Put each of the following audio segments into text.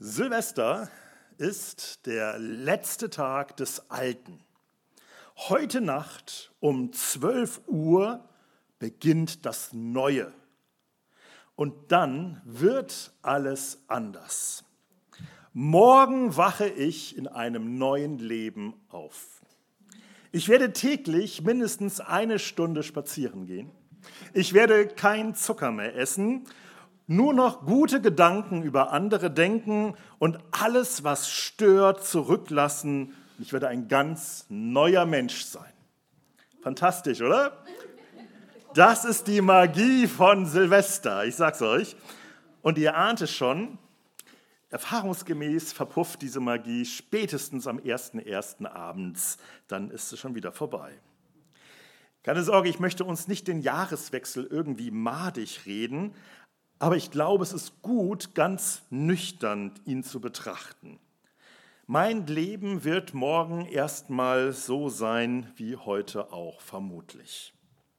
Silvester ist der letzte Tag des Alten. Heute Nacht um 12 Uhr beginnt das Neue. Und dann wird alles anders. Morgen wache ich in einem neuen Leben auf. Ich werde täglich mindestens 1 Stunde spazieren gehen. Ich werde kein Zucker mehr essen, nur noch gute Gedanken über andere denken und alles, was stört, zurücklassen. Ich werde ein ganz neuer Mensch sein. Fantastisch, oder? Das ist die Magie von Silvester, ich sag's euch. Und ihr ahnt es schon, erfahrungsgemäß verpufft diese Magie spätestens am 1.1. abends, dann ist es schon wieder vorbei. Keine Sorge, ich möchte uns nicht den Jahreswechsel irgendwie madig reden, aber ich glaube, es ist gut, ganz nüchtern ihn zu betrachten. Mein Leben wird morgen erstmal so sein wie heute auch vermutlich.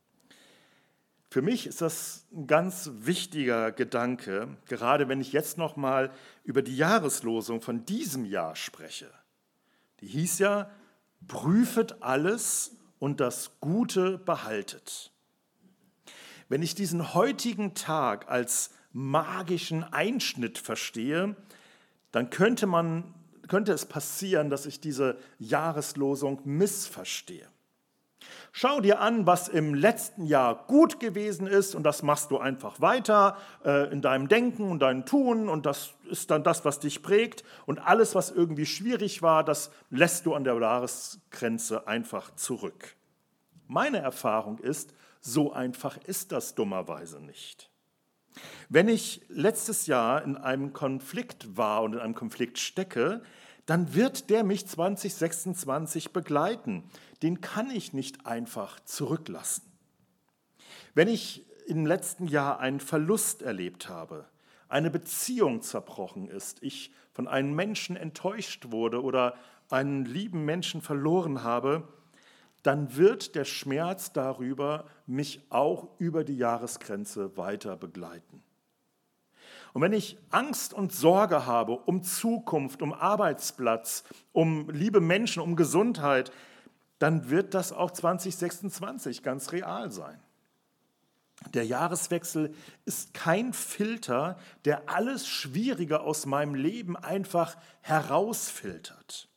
Für mich ist das ein ganz wichtiger Gedanke, gerade wenn ich jetzt nochmal über die Jahreslosung von diesem Jahr spreche. Die hieß ja, prüfet alles und das Gute behaltet. Wenn ich diesen heutigen Tag als magischen Einschnitt verstehe, dann könnte es passieren, dass ich diese Jahreslosung missverstehe. Schau dir an, was im letzten Jahr gut gewesen ist und das machst du einfach weiter in deinem Denken und deinem Tun und das ist dann das, was dich prägt und alles, was irgendwie schwierig war, das lässt du an der Jahresgrenze einfach zurück. Meine Erfahrung ist, so einfach ist das dummerweise nicht. Wenn ich letztes Jahr in einem Konflikt war und in einem Konflikt stecke, dann wird der mich 2026 begleiten. Den kann ich nicht einfach zurücklassen. Wenn ich im letzten Jahr einen Verlust erlebt habe, eine Beziehung zerbrochen ist, ich von einem Menschen enttäuscht wurde oder einen lieben Menschen verloren habe, dann wird der Schmerz darüber mich auch über die Jahresgrenze weiter begleiten. Und wenn ich Angst und Sorge habe um Zukunft, um Arbeitsplatz, um liebe Menschen, um Gesundheit, dann wird das auch 2026 ganz real sein. Der Jahreswechsel ist kein Filter, der alles Schwierige aus meinem Leben einfach herausfiltert.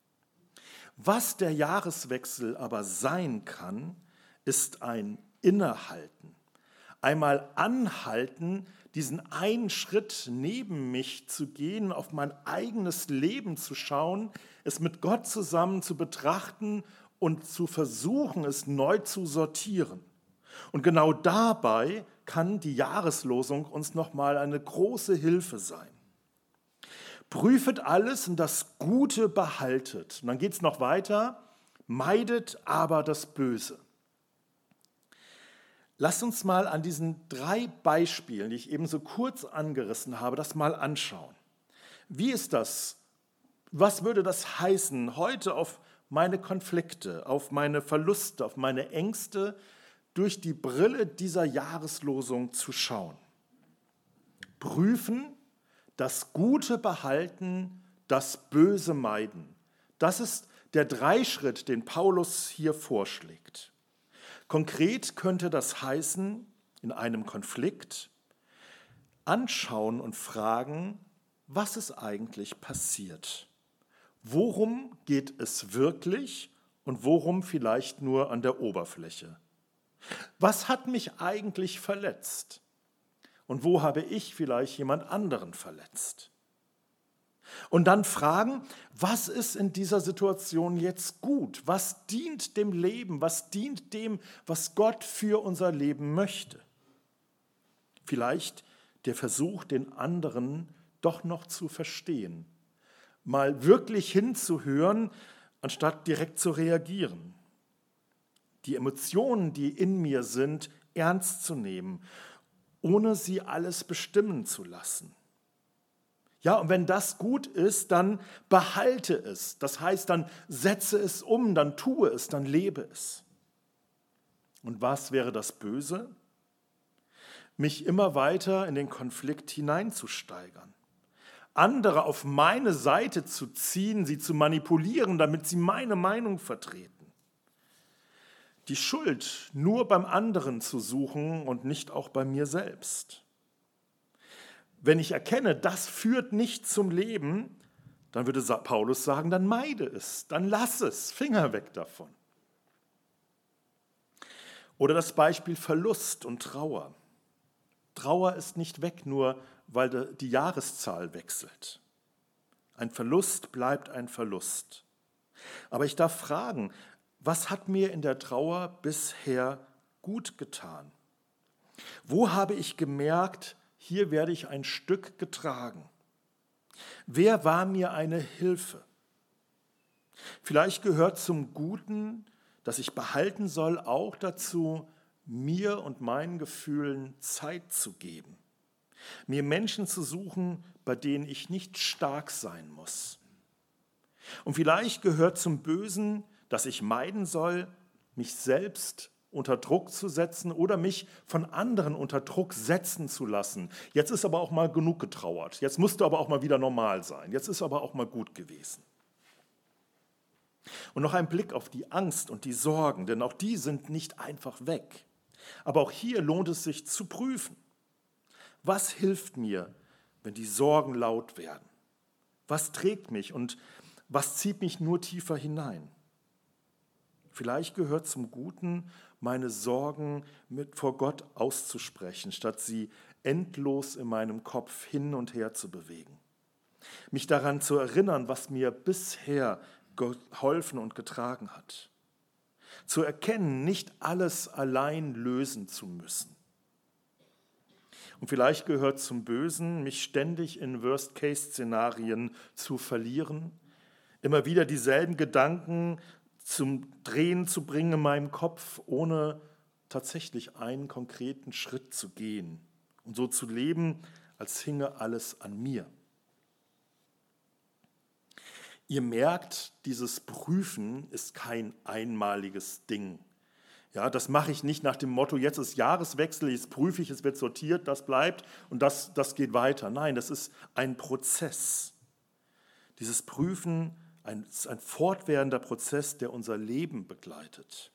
Was der Jahreswechsel aber sein kann, ist ein Innehalten. Einmal anhalten, diesen einen Schritt neben mich zu gehen, auf mein eigenes Leben zu schauen, es mit Gott zusammen zu betrachten und zu versuchen, es neu zu sortieren. Und genau dabei kann die Jahreslosung uns nochmal eine große Hilfe sein. Prüfet alles und das Gute behaltet. Und dann geht es noch weiter, meidet aber das Böse. Lasst uns mal an diesen 3 Beispielen, die ich eben so kurz angerissen habe, das mal anschauen. Wie ist das? Was würde das heißen, heute auf meine Konflikte, auf meine Verluste, auf meine Ängste durch die Brille dieser Jahreslosung zu schauen? Prüfen, das Gute behalten, das Böse meiden. Das ist der 3-Schritt, den Paulus hier vorschlägt. Konkret könnte das heißen, in einem Konflikt anschauen und fragen, was ist eigentlich passiert? Worum geht es wirklich und worum vielleicht nur an der Oberfläche? Was hat mich eigentlich verletzt? Und wo habe ich vielleicht jemand anderen verletzt? Und dann fragen, was ist in dieser Situation jetzt gut? Was dient dem Leben? Was dient dem, was Gott für unser Leben möchte? Vielleicht der Versuch, den anderen doch noch zu verstehen. Mal wirklich hinzuhören, anstatt direkt zu reagieren. Die Emotionen, die in mir sind, ernst zu nehmen, ohne sie alles bestimmen zu lassen. Ja, und wenn das gut ist, dann behalte es. Das heißt, dann setze es um, dann tue es, dann lebe es. Und was wäre das Böse? Mich immer weiter in den Konflikt hineinzusteigern. andere auf meine Seite zu ziehen, sie zu manipulieren, damit sie meine Meinung vertreten. Die Schuld nur beim anderen zu suchen und nicht auch bei mir selbst. Wenn ich erkenne, das führt nicht zum Leben, dann würde Paulus sagen, dann meide es, dann lass es, Finger weg davon. Oder das Beispiel Verlust und Trauer. Trauer ist nicht weg, nur weil die Jahreszahl wechselt. Ein Verlust bleibt ein Verlust. Aber ich darf fragen, was hat mir in der Trauer bisher gut getan? Wo habe ich gemerkt, hier werde ich ein Stück getragen? Wer war mir eine Hilfe? Vielleicht gehört zum Guten, das ich behalten soll, auch dazu, mir und meinen Gefühlen Zeit zu geben. Mir Menschen zu suchen, bei denen ich nicht stark sein muss. Und vielleicht gehört zum Bösen, das ich meiden soll, mich selbst unter Druck zu setzen oder mich von anderen unter Druck setzen zu lassen. Jetzt ist aber auch mal genug getrauert. Jetzt musst du aber auch mal wieder normal sein. Jetzt ist aber auch mal gut gewesen. Und noch ein Blick auf die Angst und die Sorgen, denn auch die sind nicht einfach weg. Aber auch hier lohnt es sich zu prüfen. Was hilft mir, wenn die Sorgen laut werden? Was trägt mich und was zieht mich nur tiefer hinein? Vielleicht gehört zum Guten, meine Sorgen vor Gott auszusprechen, statt sie endlos in meinem Kopf hin und her zu bewegen. Mich daran zu erinnern, was mir bisher geholfen und getragen hat. Zu erkennen, nicht alles allein lösen zu müssen. Und vielleicht gehört zum Bösen, mich ständig in Worst-Case-Szenarien zu verlieren, immer wieder dieselben Gedanken zum Drehen zu bringen in meinem Kopf, ohne tatsächlich einen konkreten Schritt zu gehen und so zu leben, als hinge alles an mir. Ihr merkt, dieses Prüfen ist kein einmaliges Ding. Ja, das mache ich nicht nach dem Motto, jetzt ist Jahreswechsel, jetzt prüfe ich, es wird sortiert, das bleibt und das geht weiter. Nein, das ist ein Prozess. Dieses Prüfen ist ein fortwährender Prozess, der unser Leben begleitet.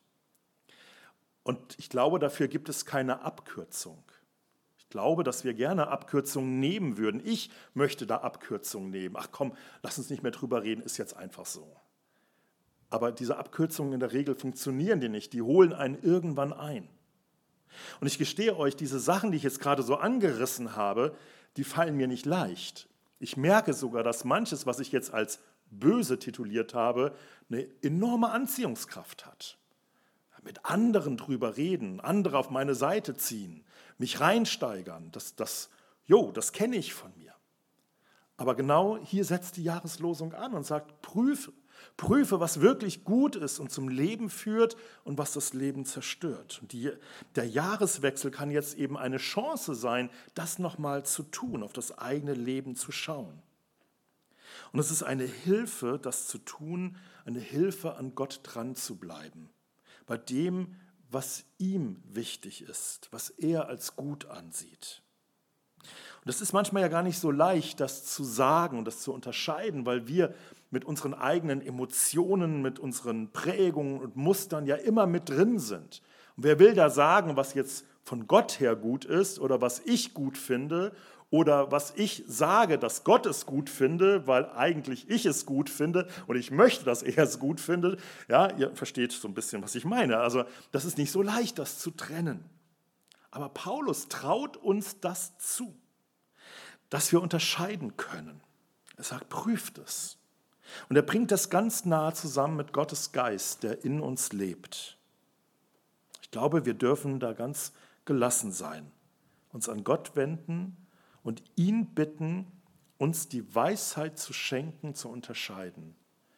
Und ich glaube, dafür gibt es keine Abkürzung. Ich glaube, dass wir gerne Abkürzungen nehmen würden. Ich möchte da Abkürzungen nehmen. Ach komm, lass uns nicht mehr drüber reden, ist jetzt einfach so. Aber diese Abkürzungen in der Regel funktionieren die nicht, die holen einen irgendwann ein. Und ich gestehe euch, diese Sachen, die ich jetzt gerade so angerissen habe, die fallen mir nicht leicht. Ich merke sogar, dass manches, was ich jetzt als böse tituliert habe, eine enorme Anziehungskraft hat. Mit anderen drüber reden, andere auf meine Seite ziehen, mich reinsteigern, das kenne ich von mir. Aber genau hier setzt die Jahreslosung an und sagt, prüfe, was wirklich gut ist und zum Leben führt und was das Leben zerstört. Und der Jahreswechsel kann jetzt eben eine Chance sein, das nochmal zu tun, auf das eigene Leben zu schauen. Und es ist eine Hilfe, das zu tun, eine Hilfe, an Gott dran zu bleiben, bei dem, was ihm wichtig ist, was er als gut ansieht. Und das ist manchmal ja gar nicht so leicht, das zu sagen und das zu unterscheiden, weil wir mit unseren eigenen Emotionen, mit unseren Prägungen und Mustern ja immer mit drin sind. Und wer will da sagen, was jetzt von Gott her gut ist oder was ich gut finde oder was ich sage, dass Gott es gut finde, weil eigentlich ich es gut finde und ich möchte, dass er es gut findet. Ja, ihr versteht so ein bisschen, was ich meine. Also das ist nicht so leicht, das zu trennen. Aber Paulus traut uns das zu, dass wir unterscheiden können. Er sagt, prüft es. Und er bringt das ganz nah zusammen mit Gottes Geist, der in uns lebt. Ich glaube, wir dürfen da ganz gelassen sein, uns an Gott wenden und ihn bitten, uns die Weisheit zu schenken, zu unterscheiden.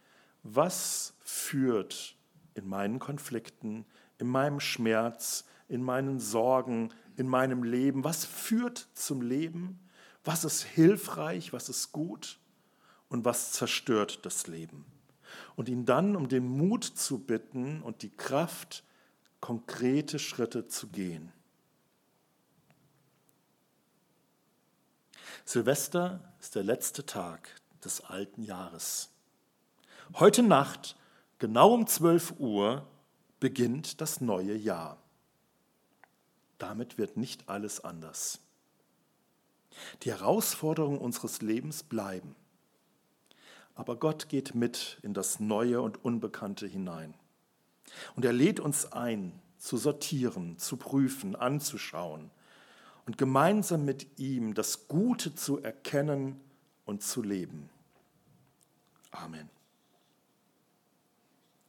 Was führt in meinen Konflikten, in meinem Schmerz, in meinen Sorgen, in meinem Leben? Was führt zum Leben? Was ist hilfreich? Was ist gut? Und was zerstört das Leben? Und ihn dann um den Mut zu bitten und die Kraft, konkrete Schritte zu gehen. Silvester ist der letzte Tag des alten Jahres. Heute Nacht, genau um 12 Uhr, beginnt das neue Jahr. Damit wird nicht alles anders. Die Herausforderungen unseres Lebens bleiben. Aber Gott geht mit in das Neue und Unbekannte hinein. Und er lädt uns ein, zu sortieren, zu prüfen, anzuschauen und gemeinsam mit ihm das Gute zu erkennen und zu leben. Amen.